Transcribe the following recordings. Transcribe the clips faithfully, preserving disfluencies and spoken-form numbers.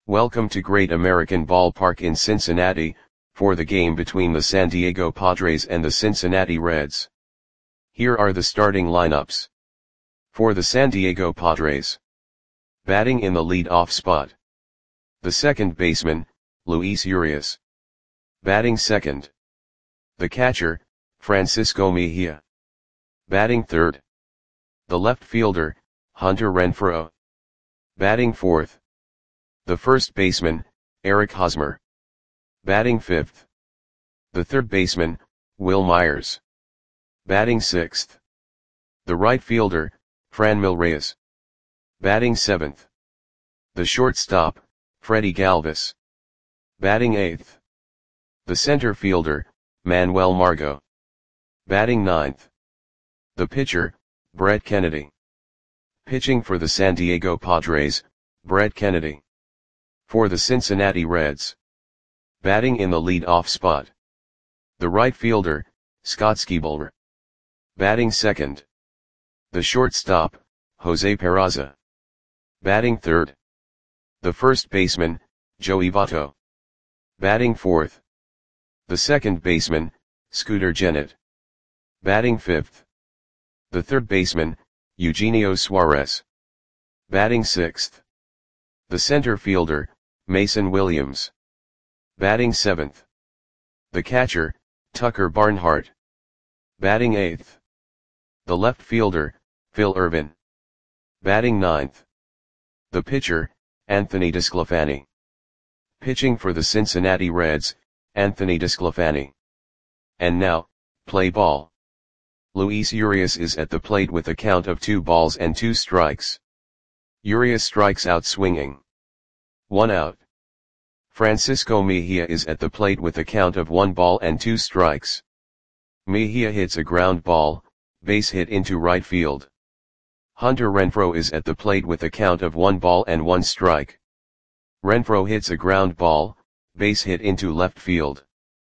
Welcome to Great American Ballpark in Cincinnati, for the game between the San Diego Padres and the Cincinnati Reds. Here are the starting lineups. For the San Diego Padres. Batting in the lead-off spot. The second baseman, Luis Urias. Batting second. The catcher, Francisco Mejia. Batting third. The left fielder, Hunter Renfroe. Batting fourth. The first baseman, Eric Hosmer. Batting fifth. The third baseman, Wil Myers. Batting sixth. The right fielder, Franmil Reyes. Batting seventh. The shortstop, Freddie Galvis. Batting eighth. The center fielder, Manuel Margot. Batting ninth. The pitcher, Brett Kennedy. Pitching for the San Diego Padres, Brett Kennedy. For the Cincinnati Reds. Batting in the lead-off spot. The right fielder, Scott Schebler. Batting second. The shortstop, Jose Peraza. Batting third. The first baseman, Joey Votto. Batting fourth. The second baseman, Scooter Gennett. Batting fifth. The third baseman, Eugenio Suarez. Batting sixth. The center fielder, Mason Williams. Batting seventh. The catcher, Tucker Barnhart. Batting eighth. The left fielder, Phil Ervin. Batting ninth. The pitcher, Anthony DeSclafani. Pitching for the Cincinnati Reds, Anthony DeSclafani. And now, play ball. Luis Urias is at the plate with a count of two balls and two strikes. Urias strikes out swinging. One out. Francisco Mejia is at the plate with a count of one ball and two strikes. Mejia hits a ground ball, base hit into right field. Hunter Renfroe is at the plate with a count of one ball and one strike. Renfroe hits a ground ball, base hit into left field.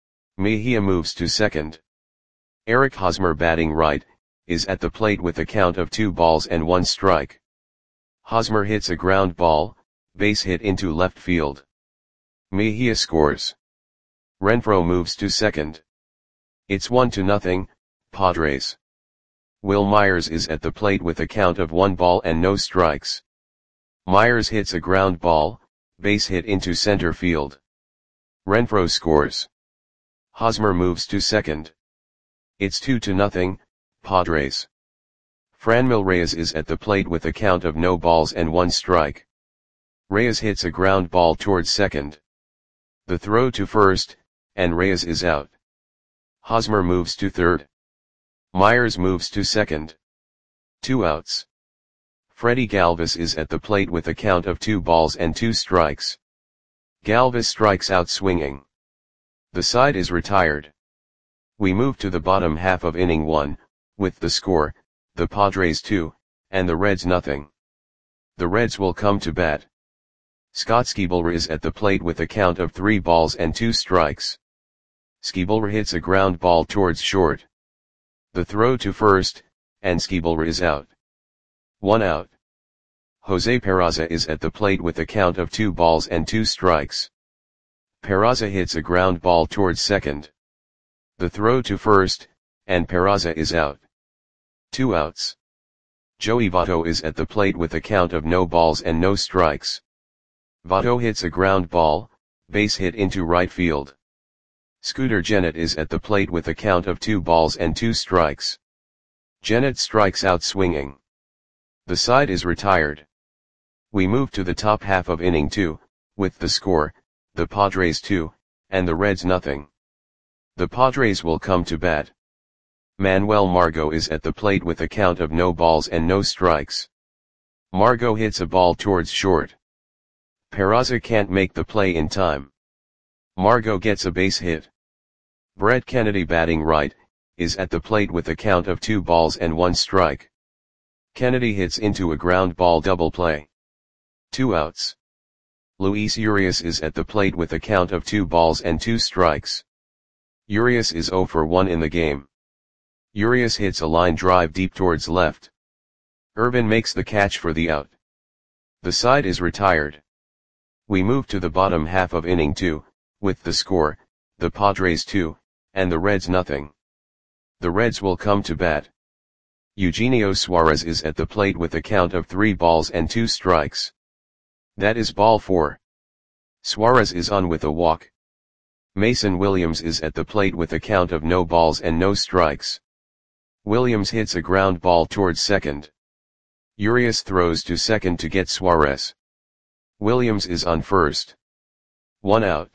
Mejia moves to second. Eric Hosmer, batting right, is at the plate with a count of two balls and one strike. Hosmer hits a ground ball, base hit into left field. Mejia scores. Renfroe moves to second. It's one to nothing, Padres. Wil Myers is at the plate with a count of one ball and no strikes. Myers hits a ground ball, base hit into center field. Renfroe scores. Hosmer moves to second. It's two to nothing, Padres. Franmil Reyes is at the plate with a count of no balls and one strike. Reyes hits a ground ball towards second. The throw to first, and Reyes is out. Hosmer moves to third. Myers moves to second. Two outs. Freddie Galvis is at the plate with a count of two balls and two strikes. Galvis strikes out swinging. The side is retired. We move to the bottom half of inning one, with the score, the Padres two, and the Reds nothing. The Reds will come to bat. Scott Schebler is at the plate with a count of three balls and two strikes. Schebler hits a ground ball towards short. The throw to first, and Schebler is out. One out. Jose Peraza is at the plate with a count of two balls and two strikes. Peraza hits a ground ball towards second. The throw to first, and Peraza is out. Two outs. Joey Votto is at the plate with a count of no balls and no strikes. Votto hits a ground ball, base hit into right field. Scooter Gennett is at the plate with a count of two balls and two strikes. Gennett strikes out swinging. The side is retired. We move to the top half of inning two, with the score, the Padres two, and the Reds nothing. The Padres will come to bat. Manuel Margot is at the plate with a count of no balls and no strikes. Margot hits a ball towards short. Peraza can't make the play in time. Margot gets a base hit. Brett Kennedy, batting right, is at the plate with a count of two balls and one strike. Kennedy hits into a ground ball double play. Two outs. Luis Urias is at the plate with a count of two balls and two strikes. Urias is zero for one in the game. Urias hits a line drive deep towards left. Ervin makes the catch for the out. The side is retired. We move to the bottom half of inning two, with the score, the Padres two, and the Reds nothing. The Reds will come to bat. Eugenio Suarez is at the plate with a count of three balls and two strikes. That is ball four. Suarez is on with a walk. Mason Williams is at the plate with a count of no balls and no strikes. Williams hits a ground ball towards second. Urias throws to second to get Suarez. Williams is on first. One out.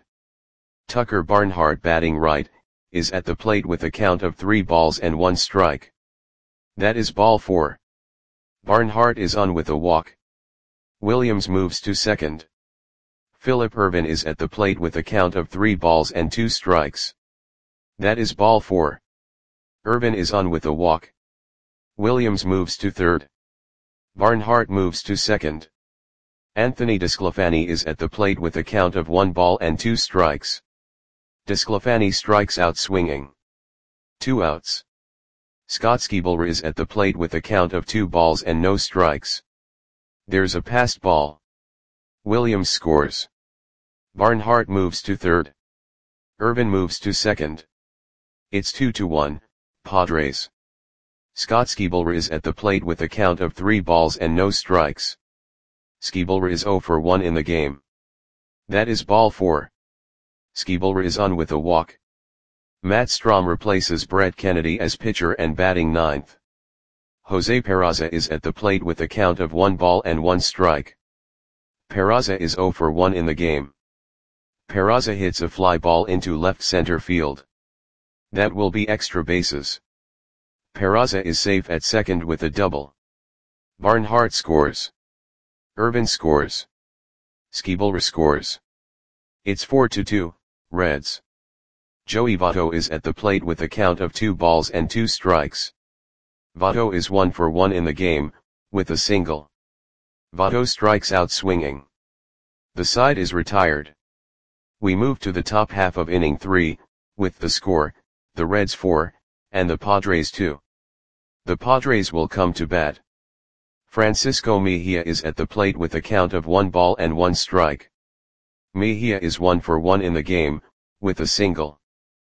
Tucker Barnhart, batting right, is at the plate with a count of three balls and one strike. That is ball four. Barnhart is on with a walk. Williams moves to second. Phillip Ervin is at the plate with a count of three balls and two strikes. That is ball four. Ervin is on with a walk. Williams moves to third. Barnhart moves to second. Anthony DeSclafani is at the plate with a count of one ball and two strikes. DeSclafani strikes out swinging. Two outs. Scott Skiebler is at the plate with a count of two balls and no strikes. There's a passed ball. Williams scores. Barnhart moves to third. Ervin moves to second. It's two to one, Padres. Scott Skiebler is at the plate with a count of three balls and no strikes. Skiebler is zero for one in the game. That is ball four. Skiebler is on with a walk. Matt Strahm replaces Brett Kennedy as pitcher and batting ninth. Jose Peraza is at the plate with a count of one ball and one strike. Peraza is zero for one in the game. Peraza hits a fly ball into left center field. That will be extra bases. Peraza is safe at second with a double. Barnhart scores. Ervin scores. Skiebler scores. It's four to two, Reds. Joey Votto is at the plate with a count of two balls and two strikes. Votto is one for one in the game, with a single. Votto strikes out swinging. The side is retired. We move to the top half of inning three, with the score, the Reds four, and the Padres two. The Padres will come to bat. Francisco Mejia is at the plate with a count of one ball and one strike. Mejia is one for one in the game, with a single.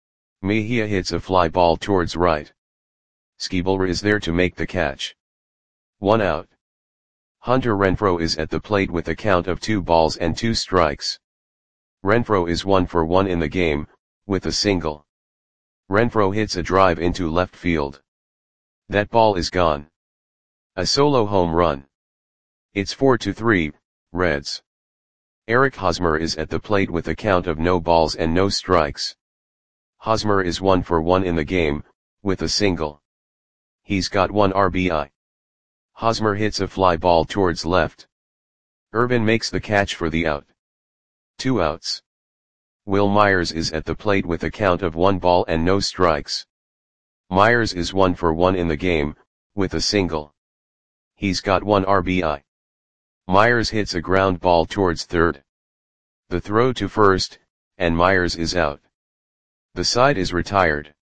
Mejia hits a fly ball towards right. Skiebler is there to make the catch. One out. Hunter Renfroe is at the plate with a count of two balls and two strikes. Renfroe is one for one in the game, with a single. Renfroe hits a drive into left field. That ball is gone. A solo home run. It's four to three, Reds. Eric Hosmer is at the plate with a count of no balls and no strikes. Hosmer is one for one in the game, with a single. He's got one R B I. Hosmer hits a fly ball towards left. Ervin makes the catch for the out. Two outs. Will Myers is at the plate with a count of one ball and no strikes. Myers is one for one in the game, with a single. He's got one R B I. Myers hits a ground ball towards third. The throw to first, and Myers is out. The side is retired.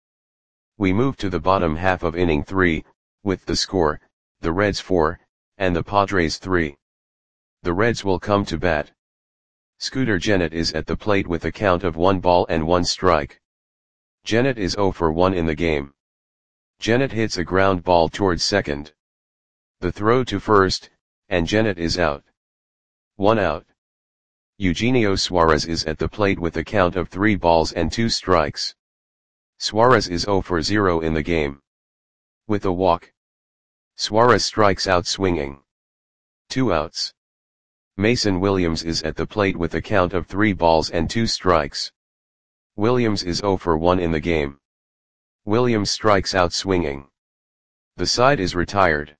We move to the bottom half of inning three, with the score, the Reds four, and the Padres three. The Reds will come to bat. Scooter Gennett is at the plate with a count of one ball and one strike. Gennett is zero for one in the game. Gennett hits a ground ball towards second. The throw to first, and Gennett is out. One out. Eugenio Suarez is at the plate with a count of three balls and two strikes. Suarez is zero for zero in the game. With a walk. Suarez strikes out swinging. Two outs. Mason Williams is at the plate with a count of three balls and two strikes. Williams is zero for one in the game. Williams strikes out swinging. The side is retired.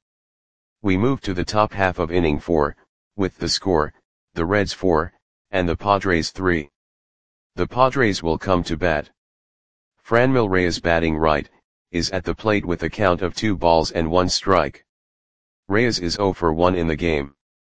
We move to the top half of inning four, with the score, the Reds four, and the Padres three. The Padres will come to bat. Franmil Reyes, batting right, is at the plate with a count of two balls and one strike. Reyes is zero for one in the game.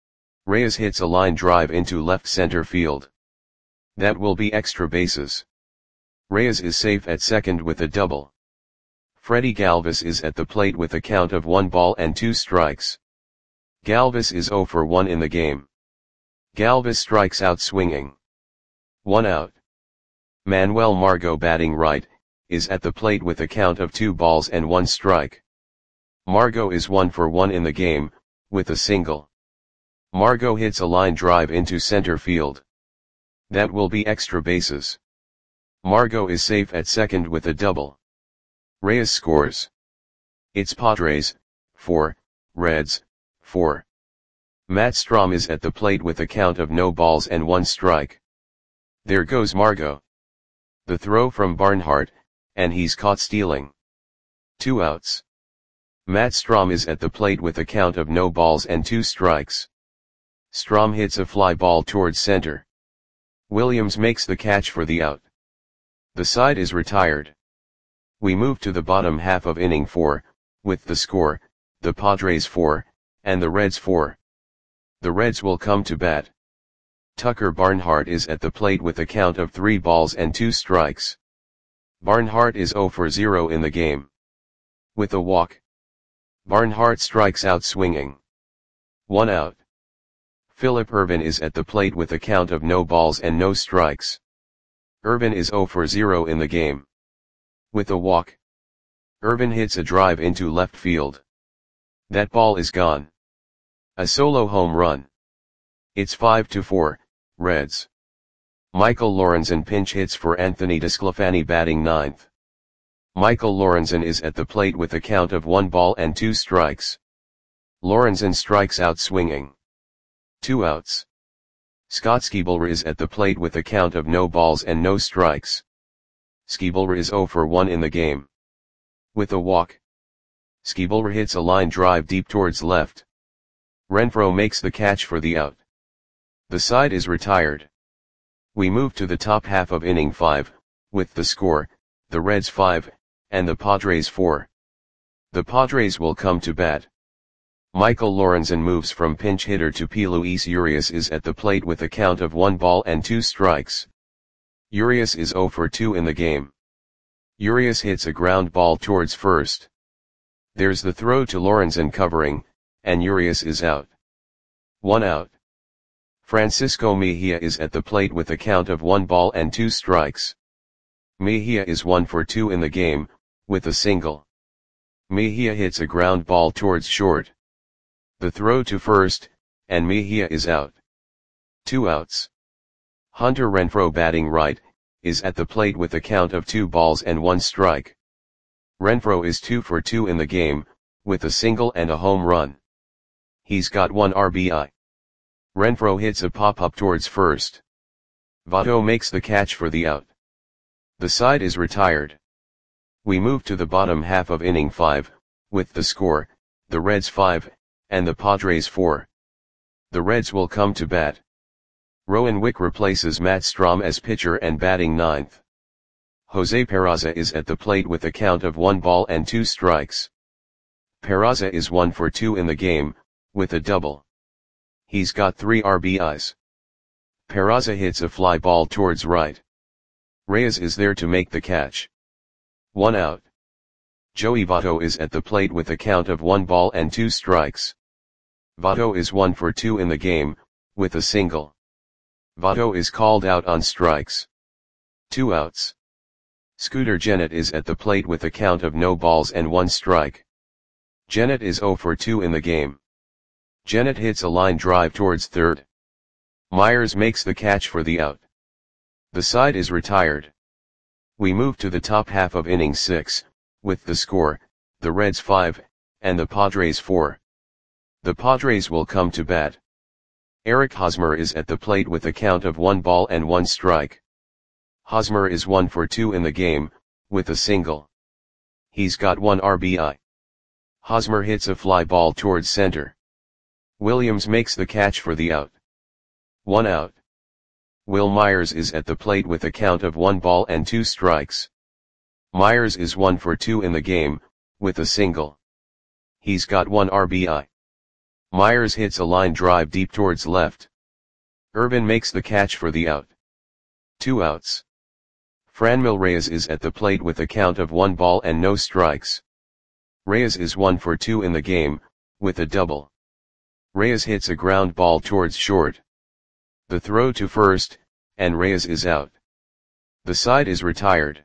Reyes hits a line drive into left center field. That will be extra bases. Reyes is safe at second with a double. Freddie Galvis is at the plate with a count of one ball and two strikes. Galvis is zero for one in the game. Galvis strikes out swinging. One out. Manuel Margot batting right, is at the plate with a count of two balls and one strike. Margot is one for one in the game, with a single. Margot hits a line drive into center field. That will be extra bases. Margot is safe at second with a double. Reyes scores. It's Padres, four, Reds, four. Matt Strahm is at the plate with a count of no balls and one strike. There goes Margot. The throw from Barnhart, and he's caught stealing. Two outs. Matt Strahm is at the plate with a count of no balls and two strikes. Strahm hits a fly ball towards center. Williams makes the catch for the out. The side is retired. We move to the bottom half of inning four, with the score, the Padres four, and the Reds four. The Reds will come to bat. Tucker Barnhart is at the plate with a count of three balls and two strikes. Barnhart is zero for zero in the game. With a walk. Barnhart strikes out swinging. One out. Phillip Ervin is at the plate with a count of no balls and no strikes. Ervin is zero for zero in the game. With a walk. Ervin hits a drive into left field. That ball is gone. A solo home run. It's five to four, Reds. Michael Lorenzen pinch hits for Anthony DeSclafani batting ninth. Michael Lorenzen is at the plate with a count of one ball and two strikes. Lorenzen strikes out swinging. Two outs. Scott Skiebler is at the plate with a count of no balls and no strikes. Skiebler is zero for one in the game. With a walk. Skiebler hits a line drive deep towards left. Renfroe makes the catch for the out. The side is retired. We move to the top half of inning five, with the score, the Reds five, and the Padres four. The Padres will come to bat. Michael Lorenzen moves from pinch hitter to P. Luis Urias is at the plate with a count of one ball and two strikes. Urias is zero for two in the game. Urias hits a ground ball towards first. There's the throw to Lorenzen covering, and Urias is out. One out. Francisco Mejia is at the plate with a count of one ball and two strikes. Mejia is one for two in the game, with a single. Mejia hits a ground ball towards short. The throw to first, and Mejia is out. Two outs. Hunter Renfroe batting right, is at the plate with a count of two balls and one strike. Renfroe is two for two in the game, with a single and a home run. He's got one R B I. Renfroe hits a pop-up towards first. Votto makes the catch for the out. The side is retired. We move to the bottom half of inning five, with the score, the Reds five, and the Padres four. The Reds will come to bat. Rowan Wick replaces Matt Strahm as pitcher and batting ninth. Jose Peraza is at the plate with a count of one ball and two strikes. Peraza is one for two in the game, with a double. He's got three R B Is. Peraza hits a fly ball towards right. Reyes is there to make the catch. One out. Joey Votto is at the plate with a count of one ball and two strikes. Votto is one for two in the game, with a single. Votto is called out on strikes. Two outs. Scooter Gennett is at the plate with a count of no balls and one strike. Gennett is zero for two in the game. Gennett hits a line drive towards third. Myers makes the catch for the out. The side is retired. We move to the top half of inning six, with the score, the Reds five, and the Padres four. The Padres will come to bat. Eric Hosmer is at the plate with a count of one ball and one strike. Hosmer is one for two in the game, with a single. He's got one R B I. Hosmer hits a fly ball towards center. Williams makes the catch for the out. One out. Will Myers is at the plate with a count of one ball and two strikes. Myers is one for two in the game, with a single. He's got one R B I. Myers hits a line drive deep towards left. Ervin makes the catch for the out. Two outs. Franmil Reyes is at the plate with a count of one ball and no strikes. Reyes is one for two in the game, with a double. Reyes hits a ground ball towards short. The throw to first, and Reyes is out. The side is retired.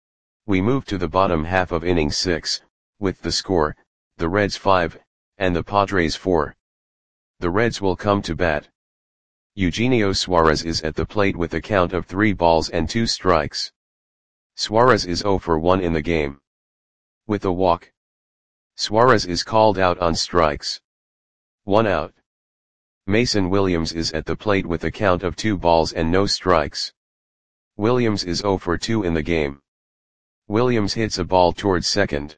We move to the bottom half of inning six, with the score, the Reds five, and the Padres four. The Reds will come to bat. Eugenio Suarez is at the plate with a count of three balls and two strikes. Suarez is zero for one in the game. With a walk, Suarez is called out on strikes. One out. Mason Williams is at the plate with a count of two balls and no strikes. Williams is zero for two in the game. Williams hits a ball towards second.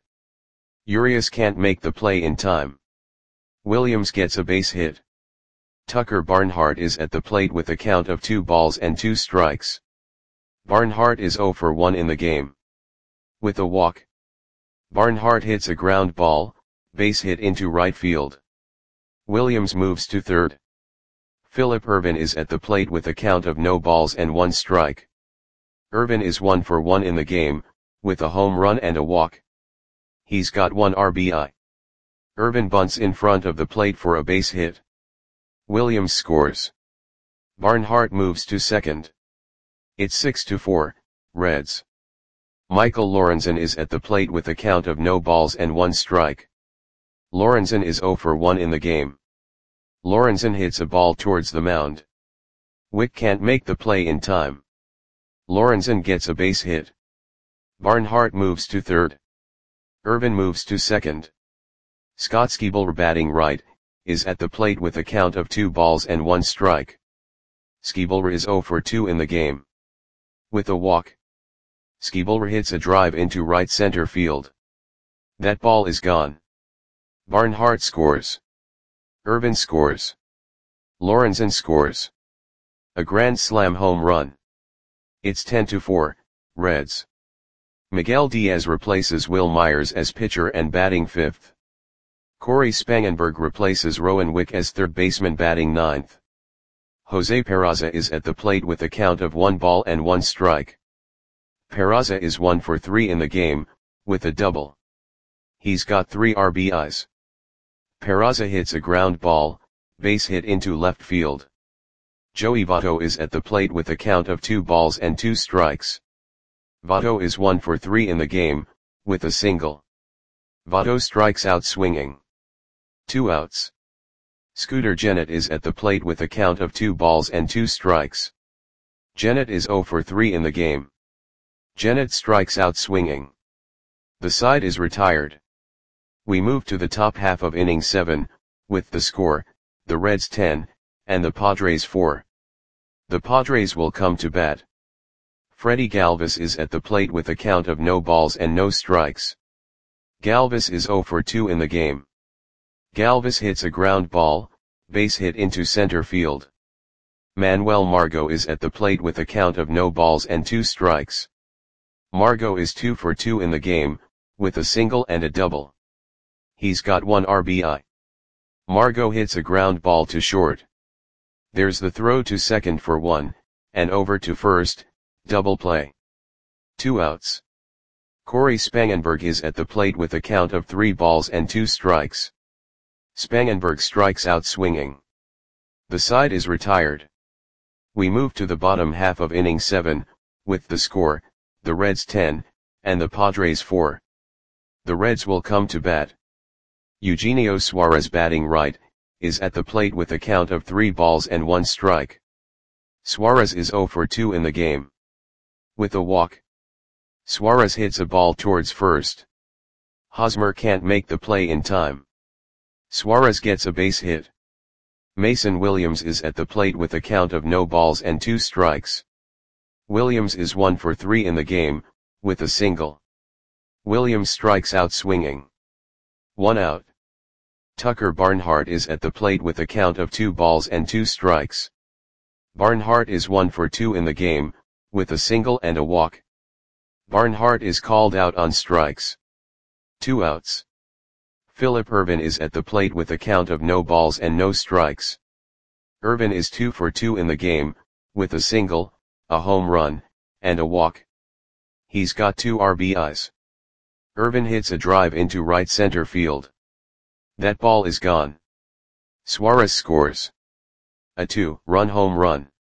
Urias can't make the play in time. Williams gets a base hit. Tucker Barnhart is at the plate with a count of two balls and two strikes. Barnhart is zero for one in the game. With a walk, Barnhart hits a ground ball, base hit into right field. Williams moves to third. Phillip Ervin is at the plate with a count of no balls and one strike. Ervin is one for one in the game, with a home run and a walk. He's got one R B I. Ervin bunts in front of the plate for a base hit. Williams scores. Barnhart moves to second. It's six to four, Reds. Michael Lorenzen is at the plate with a count of no balls and one strike. Lorenzen is zero for one in the game. Lorenzen hits a ball towards the mound. Wick can't make the play in time. Lorenzen gets a base hit. Barnhart moves to third. Ervin moves to second. Scott Skiebler, batting right, is at the plate with a count of two balls and one strike. Skiebler is zero for two in the game. With a walk, Skiebler hits a drive into right center field. That ball is gone. Barnhart scores. Ervin scores. Lorenzen scores. A grand slam home run. It's ten to four, Reds. Miguel Diaz replaces Will Myers as pitcher and batting fifth. Corey Spangenberg replaces Rowan Wick as third baseman, batting ninth. Jose Peraza is at the plate with a count of one ball and one strike. Peraza is one for three in the game, with a double. He's got three R B Is. Peraza hits a ground ball, base hit into left field. Joey Votto is at the plate with a count of two balls and two strikes. Votto is one for three in the game, with a single. Votto strikes out swinging. Two outs. Scooter Gennett is at the plate with a count of two balls and two strikes. Gennett is zero for three in the game. Gennett strikes out swinging. The side is retired. We move to the top half of inning seven, with the score, the Reds ten, and the Padres four. The Padres will come to bat. Freddie Galvis is at the plate with a count of no balls and no strikes. Galvis is zero for two in the game. Galvis hits a ground ball, base hit into center field. Manuel Margot is at the plate with a count of no balls and two strikes. Margot is two for two in the game, with a single and a double. He's got one R B I. Margot hits a ground ball to short. There's the throw to second for one, and over to first, double play. Two outs. Corey Spangenberg is at the plate with a count of three balls and two strikes. Spangenberg strikes out swinging. The side is retired. We move to the bottom half of inning seven, with the score, the Reds ten, and the Padres four. The Reds will come to bat. Eugenio Suarez, batting right, is at the plate with a count of three balls and one strike. Suarez is zero for two in the game. With a walk, Suarez hits a ball towards first. Hosmer can't make the play in time. Suarez gets a base hit. Mason Williams is at the plate with a count of no balls and two strikes. Williams is one for three in the game, with a single. Williams strikes out swinging. One out. Tucker Barnhart is at the plate with a count of two balls and two strikes. Barnhart is one for two in the game, with a single and a walk. Barnhart is called out on strikes. Two outs. Phillip Ervin is at the plate with a count of no balls and no strikes. Ervin is two for two in the game, with a single, a home run, and a walk. He's got two R B Is. Ervin hits a drive into right center field. That ball is gone. Suarez scores a two-run home run.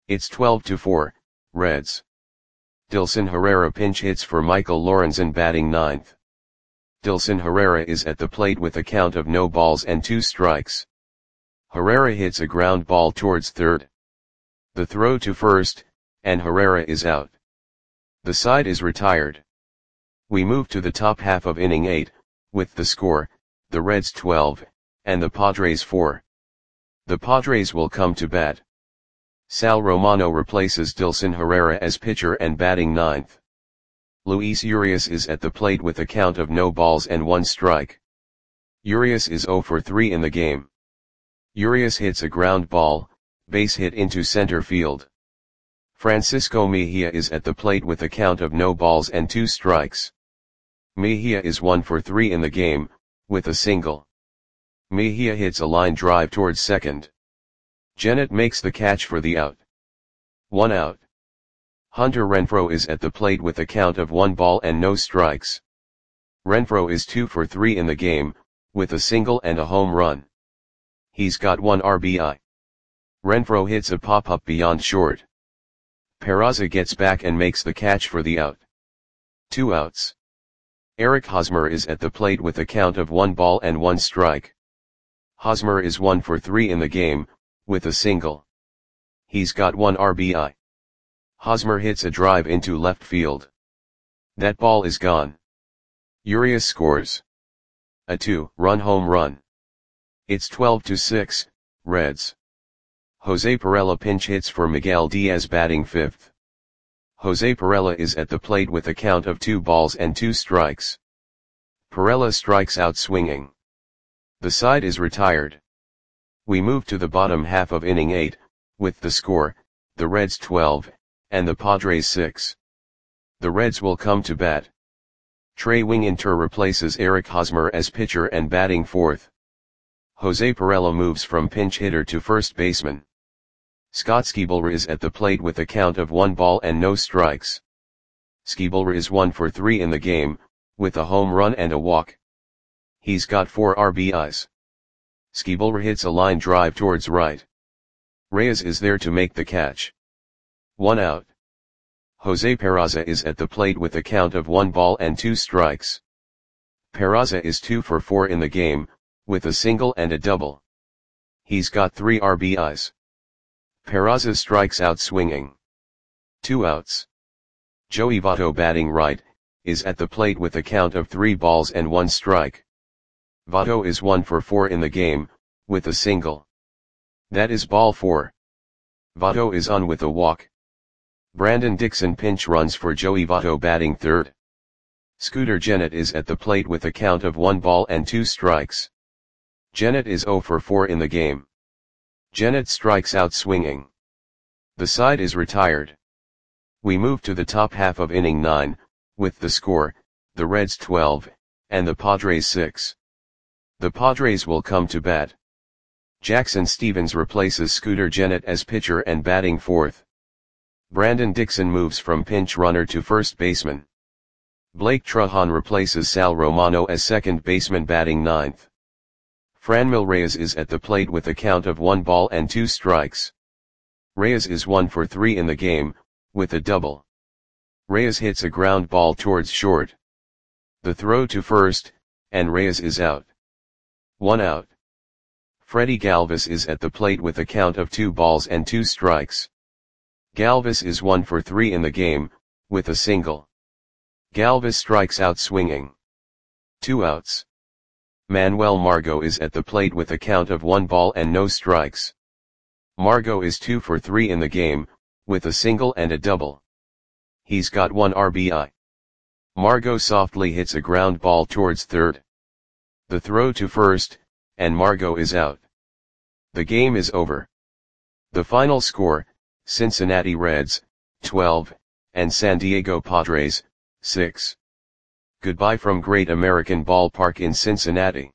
It's twelve to four, Reds. Dilson Herrera pinch hits for Michael Lorenzen batting ninth. Dilson Herrera is at the plate with a count of no balls and two strikes. Herrera hits a ground ball towards third. The throw to first, and Herrera is out. The side is retired. We move to the top half of inning eight, with the score, the Reds twelve, and the Padres four. The Padres will come to bat. Sal Romano replaces Dilson Herrera as pitcher and batting ninth. Luis Urias is at the plate with a count of no balls and one strike. Urias is zero for three in the game. Urias hits a ground ball, base hit into center field. Francisco Mejia is at the plate with a count of no balls and two strikes. Mejia is one for three in the game, with a single. Mejia hits a line drive towards second. Gennett makes the catch for the out. One out. Hunter Renfroe is at the plate with a count of one ball and no strikes. Renfroe is two for three in the game, with a single and a home run. He's got one R B I. Renfroe hits a pop-up beyond short. Peraza gets back and makes the catch for the out. Two outs. Eric Hosmer is at the plate with a count of one ball and one strike. Hosmer is one for three in the game, with a single. He's got one R B I. Hosmer hits a drive into left field. That ball is gone. Urias scores a two-run home run. It's twelve to six, Reds. Jose Perella pinch hits for Miguel Diaz batting fifth. Jose Perella is at the plate with a count of two balls and two strikes. Perella strikes out swinging. The side is retired. We move to the bottom half of inning eight, with the score, the Reds twelve, and the Padres six. The Reds will come to bat. Trey Winginter replaces Eric Hosmer as pitcher and batting fourth. Jose Perella moves from pinch hitter to first baseman. Scott Skiebler is at the plate with a count of one ball and no strikes. Skiebler is one for three in the game, with a home run and a walk. He's got four R B Is. Skiebler hits a line drive towards right. Reyes is there to make the catch. One out. Jose Peraza is at the plate with a count of one ball and two strikes. Peraza is two for four in the game, with a single and a double. He's got three R B Is. Peraza strikes out swinging. Two outs. Joey Votto batting right, is at the plate with a count of three balls and one strike. Votto is one for four in the game, with a single. That is ball four. Votto is on with a walk. Brandon Dixon pinch runs for Joey Votto batting third. Scooter Gennett is at the plate with a count of one ball and two strikes. Gennett is zero for four in the game. Gennett strikes out swinging. The side is retired. We move to the top half of inning nine, with the score, the Reds twelve, and the Padres six. The Padres will come to bat. Jackson Stevens replaces Scooter Gennett as pitcher and batting fourth. Brandon Dixon moves from pinch runner to first baseman. Blake Trahan replaces Sal Romano as second baseman batting ninth. Franmil Reyes is at the plate with a count of one ball and two strikes. Reyes is one for three in the game, with a double. Reyes hits a ground ball towards short. The throw to first, and Reyes is out. One out. Freddie Galvis is at the plate with a count of two balls and two strikes. Galvis is one for three in the game, with a single. Galvis strikes out swinging. Two outs. Manuel Margot is at the plate with a count of one ball and no strikes. Margot is two for three in the game, with a single and a double. He's got one R B I. Margot softly hits a ground ball towards third. The throw to first, and Margot is out. The game is over. The final score, Cincinnati Reds, twelve, and San Diego Padres, six. Goodbye from Great American Ballpark in Cincinnati.